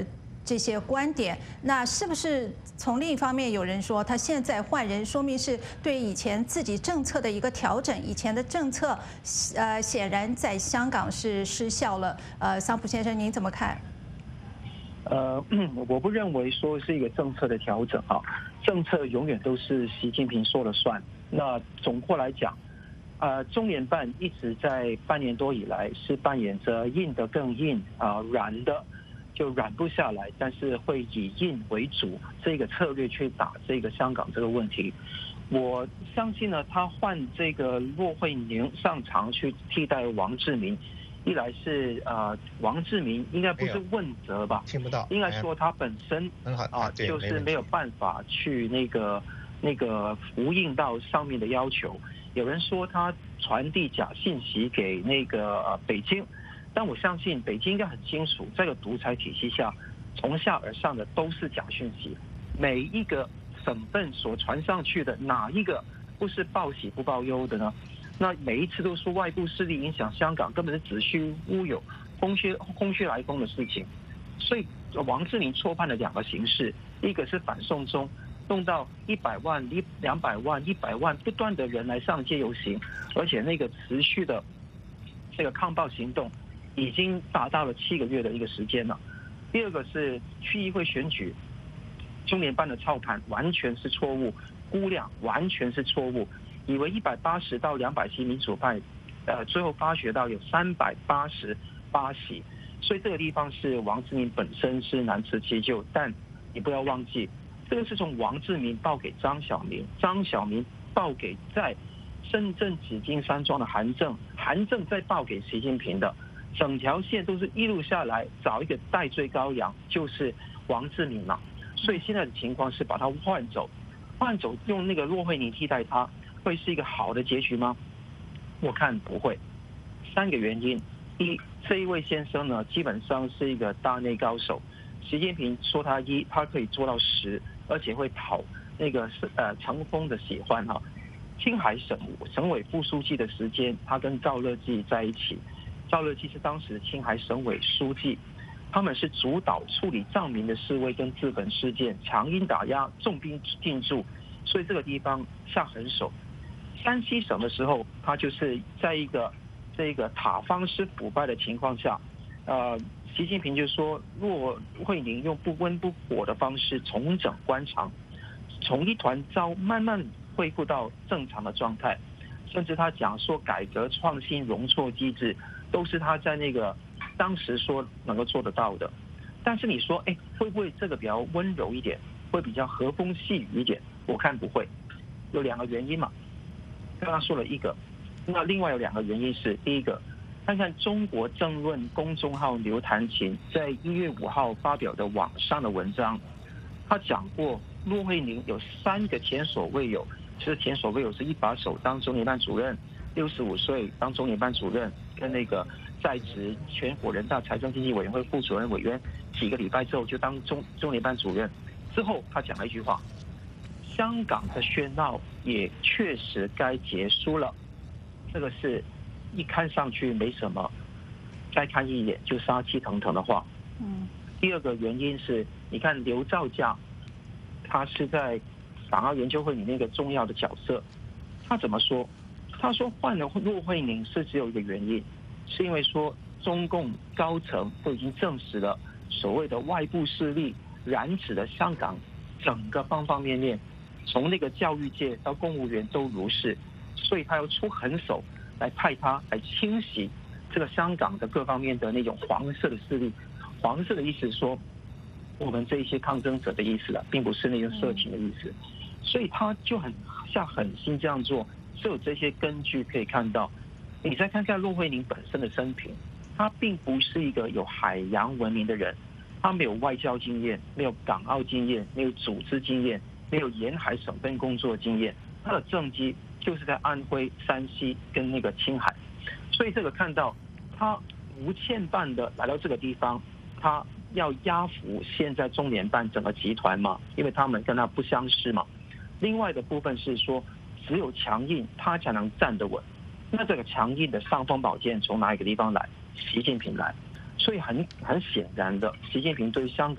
这些观点。那是不是从另一方面有人说，他现在换人，说明是对以前自己政策的一个调整？以前的政策，呃，显然在香港是失效了。呃，桑普先生，您怎么看？ 呃，我不认为说是一个政策的调整啊，政策永远都是习近平说了算。那总括来讲，呃，中联办一直在半年多以来是扮演着硬的更硬啊、呃，软的就软不下来，但是会以硬为主这个策略去打这个香港这个问题。我相信呢，他换这个骆惠宁上场去替代王志民。一来是呃，王志民应该不是问责吧？ 听不到。 应该说他本身很好啊，就是没有办法去那个那个呼应到上面的要求。有人说他传递假信息给那个呃北京，但我相信北京应该很清楚，这个独裁体系下，从下而上的都是假讯息。每一个省份所传上去的，哪一个不是报喜不报忧的呢？那每一次都说外部势力影响香港，根本是子虚乌有、空穴空穴来风的事情。所以王志民错判了两个形式，一个是反送中，弄到一百万、一两百万、一百万不断的人来上街游行，而且那个持续的这个抗暴行动已经达到了七个月的一个时间了。第二个是区议会选举，中联办的操盘完全是错误，估量完全是错误。以为一百八十到两百席民主派，呃，最后发觉到有三百八十八席，所以这个地方是王志民本身是难辞其咎。但你不要忘记，这个是从王志民报给张晓明，张晓明报给在深圳紫金山庄的韩正，韩正再报给习近平的，整条线都是一路下来找一个代罪羔羊，就是王志民嘛。所以现在的情况是把他换走，换走用那个骆惠宁替代他。会是一个好的结局吗？我看不会。三个原因：一，这一位先生呢，基本上是一个大内高手。习近平说他一，他可以做到十，而且会讨那个呃陈峰的喜欢哈。青海省省委副书记的时间，他跟赵乐际在一起。赵乐际是当时青海省委书记，他们是主导处理藏民的示威跟自焚事件，强硬打压，重兵进驻，所以这个地方下狠手。山西省的时候，他就是在一个这个塔方式腐败的情况下，呃，习近平就说骆惠宁用不温不火的方式重整官场，从一团糟慢慢恢复到正常的状态，甚至他讲说改革创新容错机制都是他在那个当时说能够做得到的。但是你说，哎，会不会这个比较温柔一点，会比较和风细雨一点？我看不会，有两个原因嘛。刚刚说了一个，那另外有两个原因是：第一个，看看中国政论公众号刘谭琴在一月五号发表的网上的文章，他讲过骆惠宁有三个前所未有，其实前所未有是一把手当中联办主任，六十五岁当中联办主任，跟那个在职全国人大财政经济委员会副主任委员，几个礼拜之后就当中中联办主任。之后他讲了一句话：香港的喧闹也确实该结束了。这个是一看上去没什么，再看一眼就杀气腾腾的话。嗯。第二个原因是，你看刘兆佳，他是在港澳研究会里面一个重要的角色，他怎么说？他说换了骆惠宁是只有一个原因，是因为说中共高层都已经证实了所谓的外部势力染指了香港整个方方面面，从那个教育界到公务员都如是，所以他要出狠手来派他来清洗这个香港的各方面的那种黄色的势力。黄色的意思是说我们这一些抗争者的意思了，并不是那种色情的意思。所以他就很下狠心这样做，是有这些根据可以看到。你再看看骆惠宁本身的生平，他并不是一个有海洋文明的人，他没有外交经验，没有港澳经验，没有组织经验，没有沿海省份工作经验，他的政绩就是在安徽、山西跟那个青海。所以这个看到他无欠办的来到这个地方，他要压服现在中联办整个集团嘛，因为他们跟他不相识嘛。另外的部分是说，只有强硬他才能站得稳。那这个强硬的尚方宝剑从哪一个地方来？习近平来。所以很很显然的，习近平对香港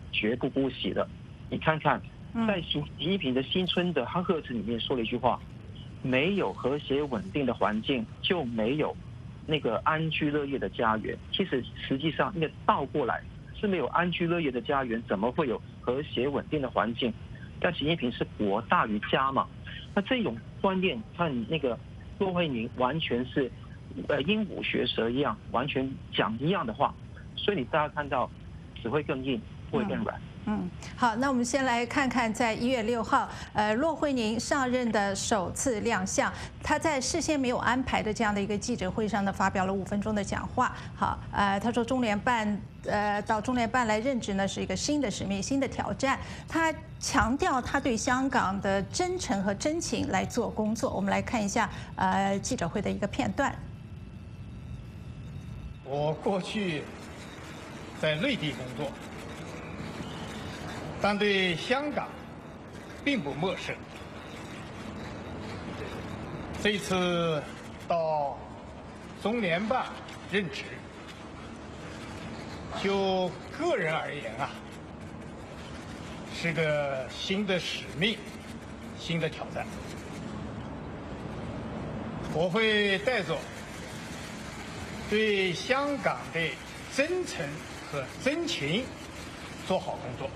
绝不姑息的。你看看，在习近平的新春的贺词里面说了一句话：没有和谐稳定的环境，就没有那个安居乐业的家园。其实实际上应该倒过来，是没有安居乐业的家园，怎么会有和谐稳定的环境？但习近平是国大于家嘛，那这种观念，看那个骆惠宁完全是呃鹦鹉学舌一样，完全讲一样的话，所以你大家看到只会更硬，不会更软。 嗯，好，那我们先来看看，在一月六号，呃，骆惠宁上任的首次亮相，他在事先没有安排的这样的一个记者会上呢，发表了五分钟的讲话。好，呃，他说中联办，呃，到中联办来任职呢是一个新的使命、新的挑战。他强调他对香港的真诚和真情来做工作。我们来看一下，呃，记者会的一个片段。 我过去在内地工作。但对香港并不陌生。这次到中联办任职，就个人而言啊，是个新的使命、新的挑战。我会带着对香港的真诚和真情做好工作。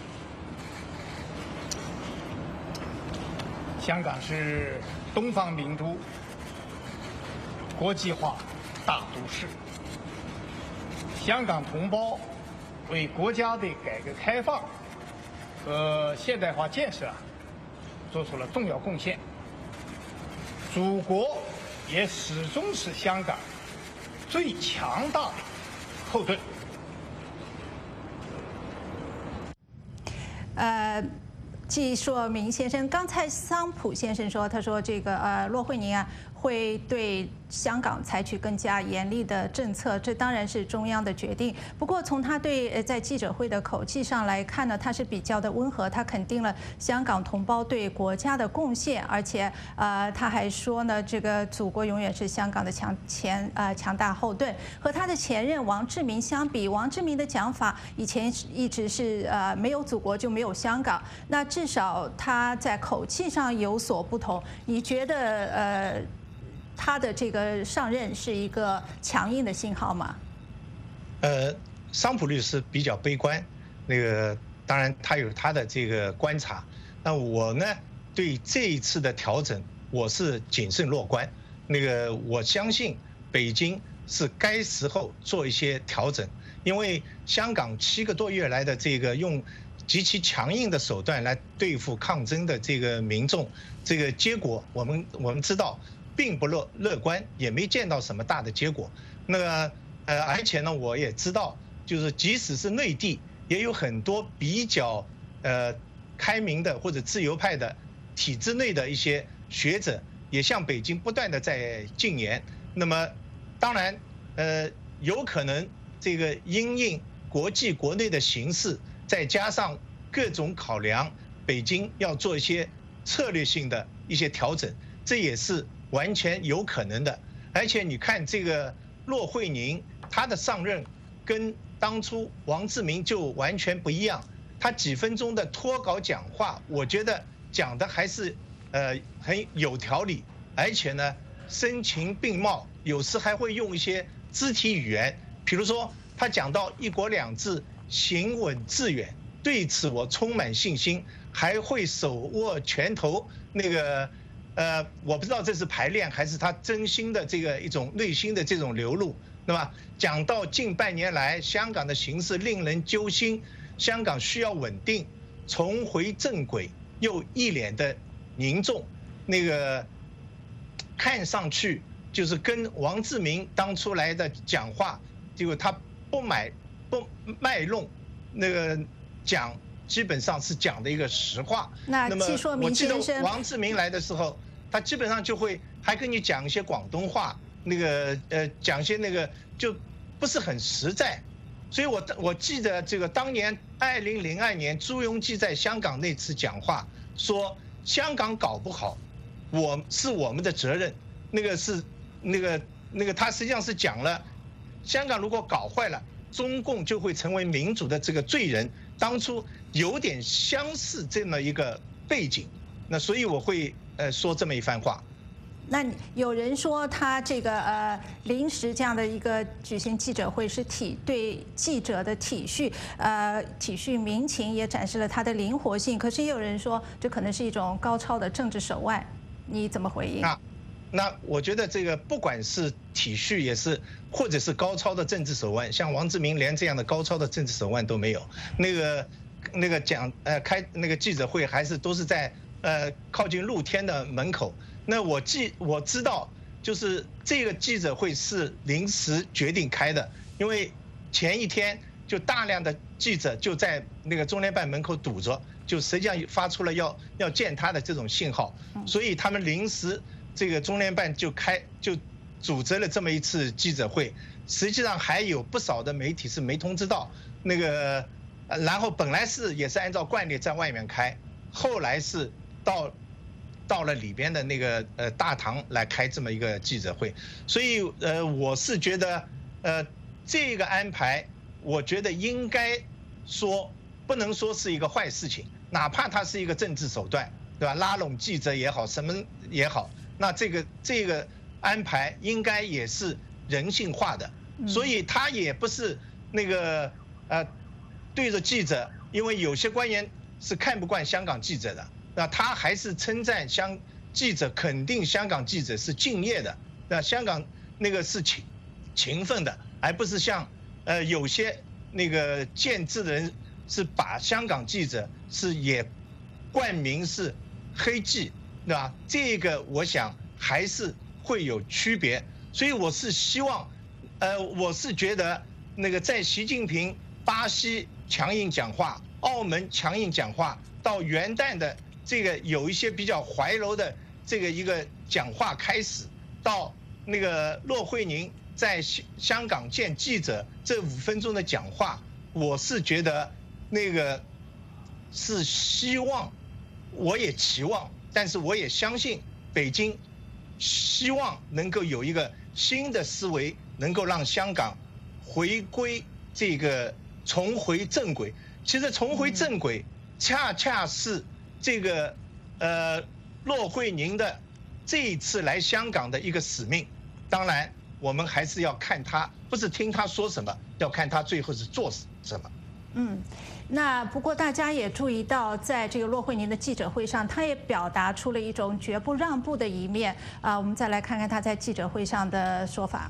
香港是东方明珠、国际化大都市，香港同胞为国家的改革开放和现代化建设做出了重要贡献。祖国也始终是香港最强大的后盾。 呃。季硕明先生，刚才桑普先生说，他说这个呃骆惠宁啊会对香港采取更加严厉的政策，这当然是中央的决定。不过从他对呃在记者会的口气上来看呢，他是比较的温和，他肯定了香港同胞对国家的贡献，而且呃他还说呢，这个祖国永远是香港的强前呃强大后盾。和他的前任王志民相比，王志民的讲法以前一直是呃没有祖国就没有香港，那至少他在口气上有所不同。你觉得呃？他的这个上任是一个强硬的信号吗？ 呃，桑普律师比较悲观，那个当然他有他的这个观察。那我呢，对这一次的调整，我是谨慎乐观。那个我相信北京是该时候做一些调整，因为香港七个多月来的这个用极其强硬的手段来对付抗争的这个民众，这个结果我们我们知道。并不乐乐观，也没见到什么大的结果。那个呃，而且呢，我也知道，就是即使是内地，也有很多比较呃开明的或者自由派的体制内的一些学者，也向北京不断的在进言。那么，当然呃，有可能这个因应国际国内的形势，再加上各种考量，北京要做一些策略性的一些调整，这也是。完全有可能的，而且你看这个骆惠宁，他的上任跟当初王志民就完全不一样。他几分钟的脱稿讲话，我觉得讲的还是呃很有条理，而且呢声情并茂，有时还会用一些肢体语言，比如说他讲到一国两制行稳致远，对此我充满信心，还会手握拳头那个。呃，我不知道这是排练还是他真心的这个一种内心的这种流露。那么讲到近半年来香港的形势令人揪心，香港需要稳定，重回正轨，又一脸的凝重，那个看上去就是跟王志民当初来的讲话，结果他不买不卖弄，那个讲基本上是讲的一个实话。 那季硕明先生， 我记得王志民来的时候。他基本上就会还跟你讲一些广东话，那个呃讲一些那个就不是很实在，所以我我记得这个当年二零零二年朱镕基在香港那次讲话说香港搞不好，我是我们的责任，那个是那个那个他实际上是讲了，香港如果搞坏了，中共就会成为民主的这个罪人。 当初有点相似这么一个背景，那所以我会呃说这么一番话。 那有人说他这个呃临时这样的一个举行记者会是体对记者的体恤，呃体恤民情，也展示了他的灵活性。可是也有人说这可能是一种高超的政治手腕，你怎么回应？ 那那我觉得这个不管是体恤也是，或者是高超的政治手腕，像王志明连这样的高超的政治手腕都没有，那个那个讲呃开那个记者会还是都是在呃靠近露天的门口。那我记我知道，就是这个记者会是临时决定开的，因为前一天就大量的记者就在那个中联办门口堵着，就实际上发出了要要见他的这种信号，所以他们临时这个中联办就开就组织了这么一次记者会。实际上还有不少的媒体是没通知到那个，然后本来是也是按照惯例在外面开，后来是到。到了里边的那个呃大堂来开这么一个记者会，所以呃我是觉得呃这个安排，我觉得应该说不能说是一个坏事情，哪怕它是一个政治手段，对吧？拉拢记者也好，什么也好，那这个这个安排应该也是人性化的，所以他也不是那个呃对着记者，因为有些官员是看不惯香港记者的。那他还是称赞香记者，肯定香港记者是敬业的，那香港那个是勤勤奋的，而不是像呃有些那个建制的人是把香港记者是也冠名是黑记，对吧？这个我想还是会有区别，所以我是希望，呃，我是觉得那个在习近平巴西强硬讲话、澳门强硬讲话到元旦的。这个有一些比较怀柔的这个一个讲话开始，到那个骆惠宁在香港见记者这五分钟的讲话，我是觉得那个是希望，我也期望，但是我也相信北京希望能够有一个新的思维，能够让香港回归这个重回正轨。其实重回正轨，恰恰是。这个呃，骆惠宁的这一次来香港的一个使命，当然我们还是要看他，不是听他说什么，要看他最后是做什么。 嗯，那不过大家也注意到，在这个骆惠宁的记者会上，他也表达出了一种绝不让步的一面啊。我们再来看看他在记者会上的说法。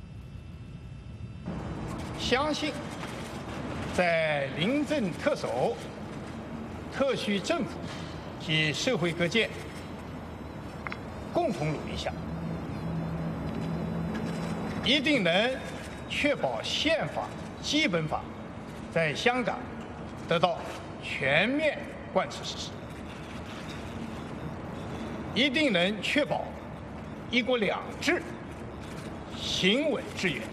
相信在临阵特首、特区政府。及社会各界共同努力下，一定能确保宪法、基本法在香港得到全面贯彻实施，一定能确保一国两制行稳致远，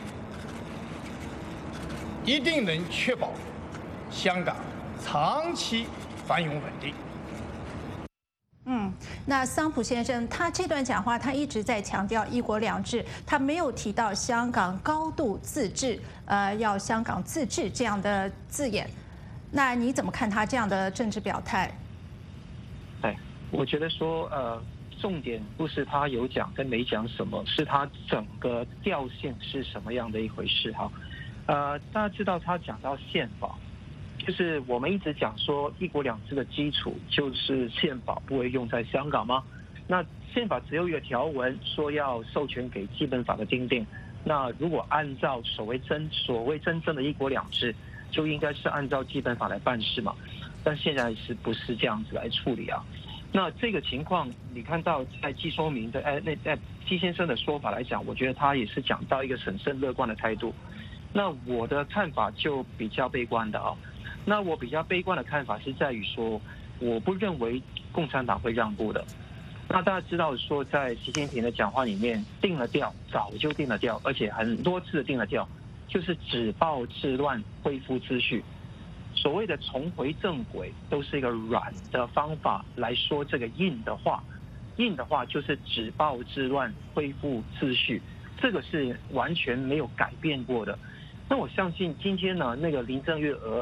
一定能确保香港长期繁荣稳定。 嗯，那桑普先生他这段讲话，他一直在强调一国两制，他没有提到香港高度自治，呃，要香港自治这样的字眼。那你怎么看他这样的政治表态？ 哎，我觉得说，呃，重点不是他有讲跟没讲什么，是他整个调性是什么样的一回事哈。呃，大家知道他讲到宪法。就是我们一直讲说一国两制的基础就是宪法不会用在香港吗？那宪法只有一个条文说要授权给基本法的订定，那如果按照所谓真所谓真正的一国两制，就应该是按照基本法来办事嘛。但现在是不是这样子来处理啊？那这个情况你看到在季说明的哎那在季先生的说法来讲，我觉得他也是讲到一个审慎乐观的态度。那我的看法就比较悲观的啊。那我比较悲观的看法是在于说，我不认为共产党会让步的。那大家知道说，在习近平的讲话里面定了调，早就定了调，而且很多次定了调，就是止暴制乱，恢复秩序。所谓的重回正轨，都是一个软的方法来说这个硬的话。硬的话就是止暴制乱，恢复秩序，这个是完全没有改变过的。那我相信今天呢，那个林郑月娥。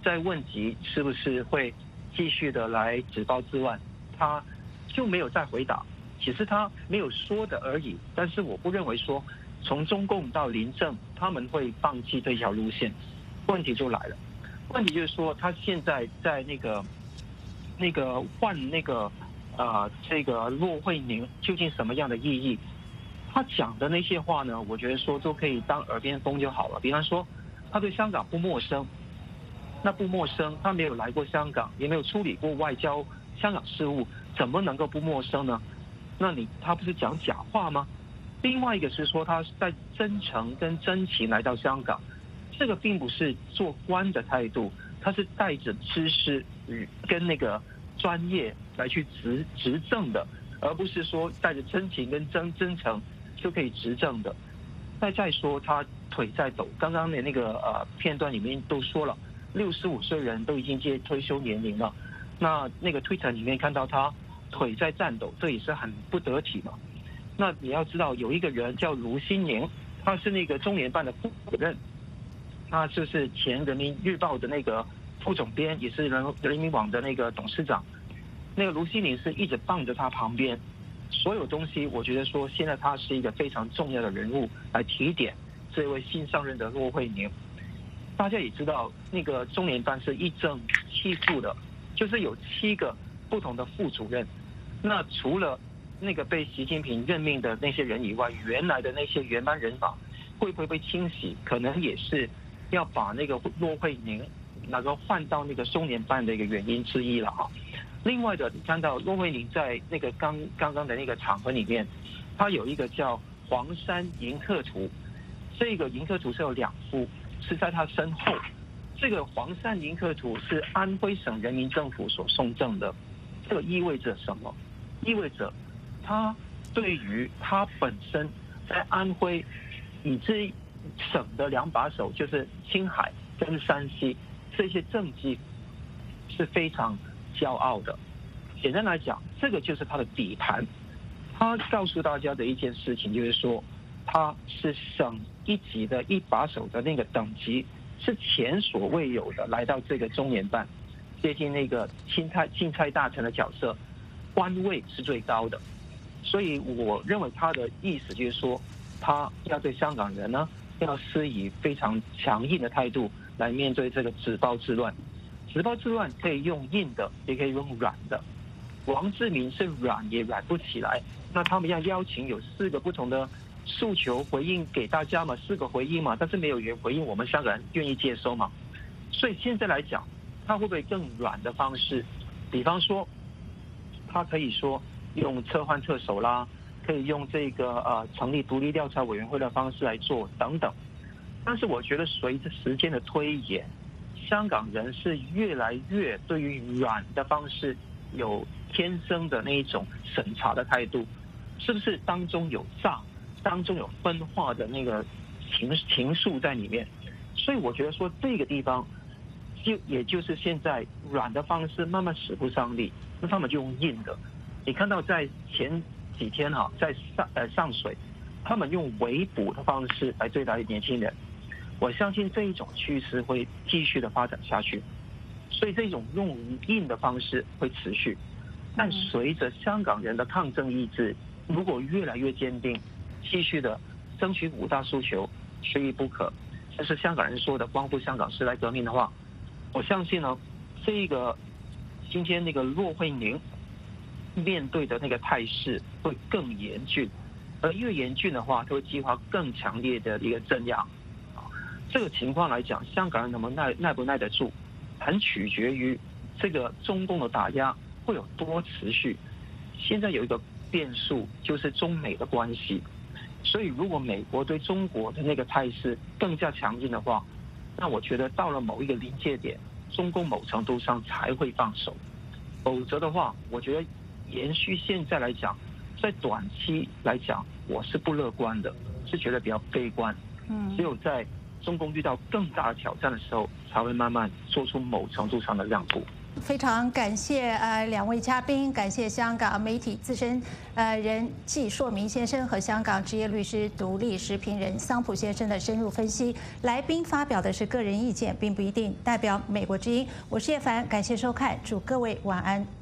在问及是不是会继续的来止暴制乱，他就没有再回答。其实他没有说的而已，但是我不认为说从中共到临政他们会放弃这条路线。问题就来了，问题就是说他现在在那个那个换那个呃这个骆惠宁究竟什么样的意义？他讲的那些话呢，我觉得说都可以当耳边风就好了。比方说他对香港不陌生，那不陌生，他没有来过香港，也没有处理过外交香港事务，怎么能够不陌生呢？那你他不是讲假话吗？另外一个是说他在真诚跟真情来到香港，这个并不是做官的态度，他是带着知识跟那个专业来去执执政的，而不是说带着真情跟真真诚就可以执政的。再再说他腿在抖，刚刚的那个呃片段里面都说了，六十五岁人都已经接退休年龄了，那那个 Twitter 里面看到他腿在颤抖，这也是很不得体嘛。那你要知道有一个人叫卢新宁，他是那个中联办的副主任，他就是前人民日报的那个副总编，也是人人民网的那个董事长。那个卢新宁是一直傍着他旁边，所有东西我觉得说现在他是一个非常重要的人物来提点这位新上任的骆惠宁。大家也知道那个中联办是一正七副的，就是有七个不同的副主任。那除了那个被习近平任命的那些人以外，原来的那些原班人马会不会被清洗，可能也是要把那个骆惠宁能够换到那个中联办的一个原因之一了哈。另外的，你看到骆惠宁在那个刚刚刚的那个场合里面，他有一个叫黄山迎客图，这个迎客图是有两幅，是在他身后。这个黄山迎客图是安徽省人民政府所送赠的，这个意味着什么？意味着他对于他本身在安徽以至省的两把手，就是青海跟山西这些政绩是非常骄傲的。简单来讲，这个就是他的底盘。他告诉大家的一件事情就是说，他是省一级的一把手的那个等级，是前所未有的来到这个中联办，接近那个钦差钦差大臣的角色，官位是最高的。所以我认为他的意思就是说，他要对香港人呢，要施以非常强硬的态度来面对这个止暴制乱。止暴制乱可以用硬的，也可以用软的。王志民是软也软不起来，那他们要邀请有四个不同的诉求回应给大家嘛，四个回应嘛，但是没有人回应，我们香港人愿意接收嘛。所以现在来讲，他会不会更软的方式？比方说，他可以说用撤换特首啦，可以用这个呃成立独立调查委员会的方式来做等等。但是我觉得随着时间的推演，香港人是越来越对于软的方式有天生的那一种审查的态度，是不是当中有诈，当中有分化的那个情情愫在里面？所以我觉得说这个地方，就也就是现在软的方式慢慢使不上力，那他们就用硬的。你看到在前几天哈、啊，在上呃上水，他们用围捕的方式来对待年轻人。我相信这一种趋势会继续的发展下去，所以这种用硬的方式会持续。但随着香港人的抗争意志如果越来越坚定，继续的争取五大诉求，缺一不可，这是香港人说的光复香港时代革命的话，我相信呢，这个今天那个骆惠宁面对的那个态势会更严峻，而越严峻的话，它会激发更强烈的一个镇压。这个情况来讲，香港人能不能耐耐不耐得住，很取决于这个中共的打压会有多持续。现在有一个变数就是中美的关系，所以如果美国对中国的那个态势更加强硬的话，那我觉得到了某一个临界点，中共某程度上才会放手。否则的话，我觉得延续现在来讲，在短期来讲，我是不乐观的，是觉得比较悲观。嗯，只有在中共遇到更大的挑战的时候，才会慢慢做出某程度上的让步。 非常感谢呃两位嘉宾，感谢香港媒体资深呃人纪硕明先生和香港职业律师独立时评人桑普先生的深入分析。来宾发表的是个人意见，并不一定代表美国之音。我是叶凡，感谢收看，祝各位晚安。